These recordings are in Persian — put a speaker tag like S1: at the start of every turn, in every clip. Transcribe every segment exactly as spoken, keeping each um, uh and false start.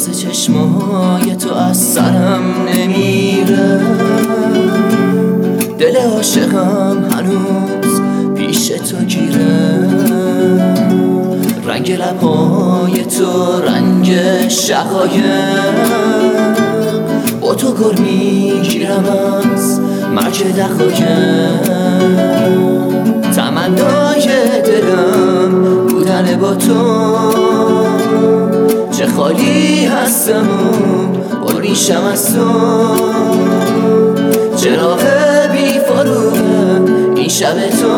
S1: راز چشمای تو از سرم نمیره، دل عاشقم هنوز پیش تو گیره. رنگ لبهای تو رنگ شقایق، با تو گر میگیرم از مرج دقایق. تمنای دلم بودن با تو، چه خالی هستم و بریشم از تو. چراغ بی فروغ این شب تو،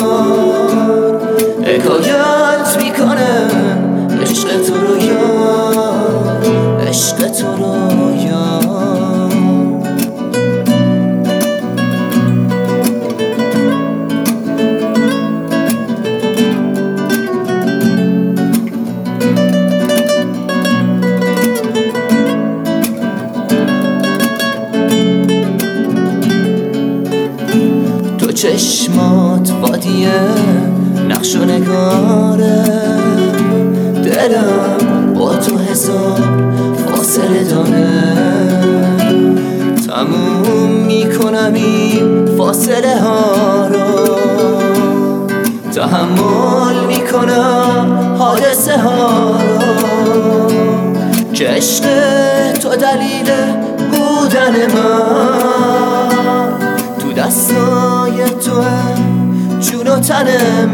S1: حکایت میکنه عشق تو رو یاد، عشق تو رو یاد. تو چشمات وادیه نقش و نگاره، دلم با تو هزار فاصله داره. تموم میکنم این فاصله ها رو، تحمل میکنم حادثه ها رو، که عشق تو دلیل بودن من. تو دستای تو جون و تن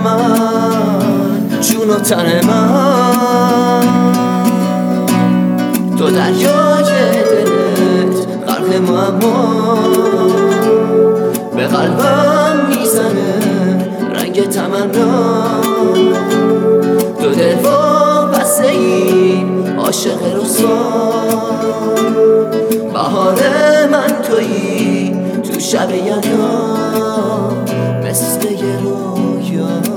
S1: من، جون و تن من. تو دریای دلت غرق معما، به قلبم میزنه رنگ تمنا. تو دل وابسته ای عاشق رسوا، بهار من تویی تو شب یلدا، مثل یه رویا.